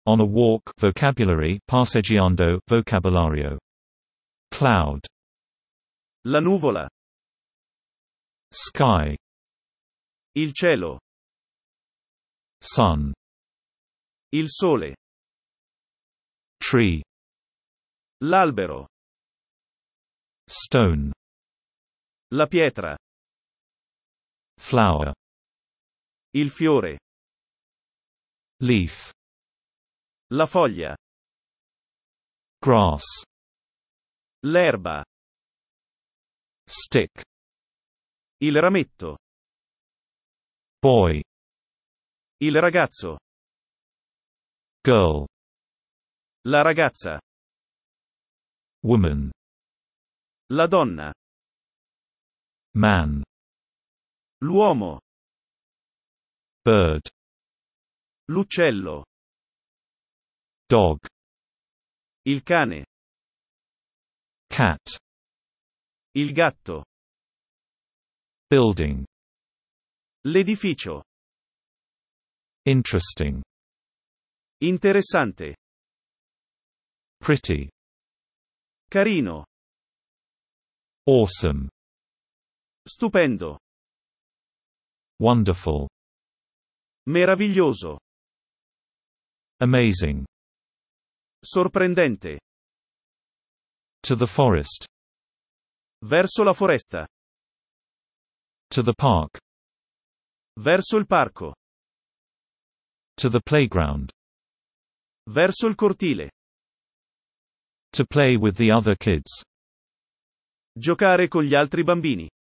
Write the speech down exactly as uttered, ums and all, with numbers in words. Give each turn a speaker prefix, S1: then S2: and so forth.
S1: On a walk vocabulary passeggiando vocabolario. Cloud.
S2: La nuvola.
S1: Sky.
S2: Il cielo.
S1: Sun.
S2: Il sole.
S1: Tree.
S2: L'albero.
S1: Stone.
S2: La pietra.
S1: Flower.
S2: Il fiore.
S1: Leaf.
S2: La foglia.
S1: Grass.
S2: L'erba.
S1: Stick.
S2: Il rametto.
S1: Boy.
S2: Il ragazzo.
S1: Girl.
S2: La ragazza.
S1: Woman.
S2: La donna.
S1: Man.
S2: L'uomo.
S1: Bird.
S2: L'uccello.
S1: Dog.
S2: Il cane.
S1: Cat.
S2: Il gatto.
S1: Building.
S2: L'edificio.
S1: Interesting.
S2: Interessante.
S1: Pretty.
S2: Carino.
S1: Awesome.
S2: Stupendo.
S1: Wonderful.
S2: Meraviglioso.
S1: Amazing.
S2: Sorprendente.
S1: To the forest.
S2: Verso la foresta.
S1: To the park.
S2: Verso il parco.
S1: To the playground.
S2: Verso il cortile.
S1: To play with the other kids.
S2: Giocare con gli altri bambini.